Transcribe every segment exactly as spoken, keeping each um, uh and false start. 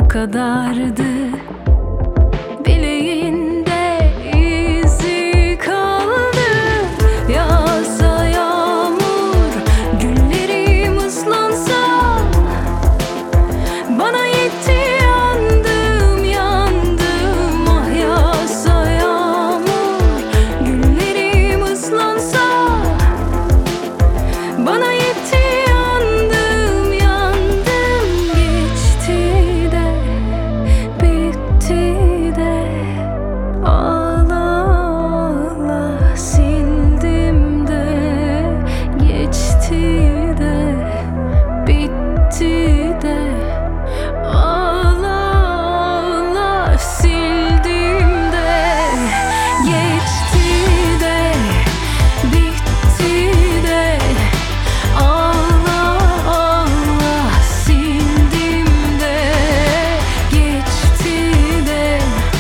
bu kadardı. Bileğinde izi kaldı. Yağsa yağmur, güllerim ıslansa, bana yetti yandım yandım. Ah yağsa yağmur, güllerim ıslansa, bana yetti yandım yandım. Geçti de bitti de, ağla ağla sildim de. Geçti de bitti de, ağla ağla sildim de. Geçti de bitti de, ağla ağla sildim de. Geçti de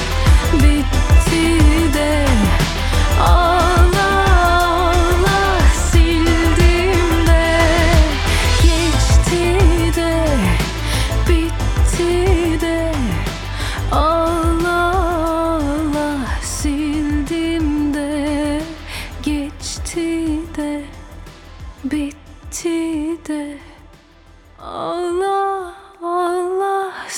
bitti de, ağla ağla sildim de. Geçti de bitti de, ağla ağla sildim de. Geçti de bitti de, ağla ağla